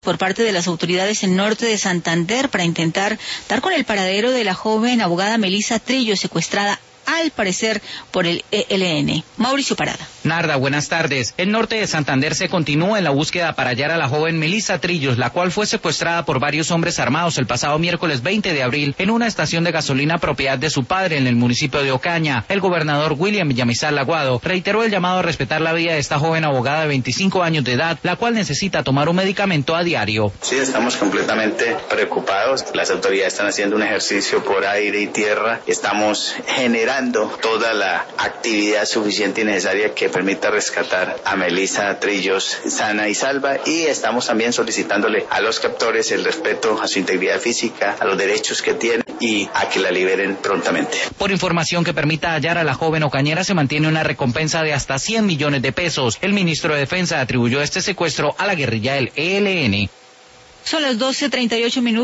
por parte de las autoridades en norte de Santander para intentar dar con el paradero de la joven abogada Melissa Trillo, secuestrada al parecer por el ELN. Mauricio Parada. Narda, buenas tardes. En norte de Santander se continúa en la búsqueda para hallar a la joven Melissa Trillos, la cual fue secuestrada por varios hombres armados el pasado miércoles 20 de abril en una estación de gasolina propiedad de su padre en el municipio de Ocaña. El gobernador William Villamizar Laguado reiteró el llamado a respetar la vida de esta joven abogada de 25 años de edad, la cual necesita tomar un medicamento a diario. Sí, estamos completamente preocupados. Las autoridades están haciendo un ejercicio por aire y tierra. Estamos generando toda la actividad suficiente y necesaria que permita rescatar a Melissa Trillos sana y salva, y estamos también solicitándole a los captores el respeto a su integridad física, a los derechos que tiene y a que la liberen prontamente. Por información que permita hallar a la joven ocañera se mantiene una recompensa de hasta 100 millones de pesos. El ministro de Defensa atribuyó este secuestro a la guerrilla del ELN. Son las 12:38 minutos.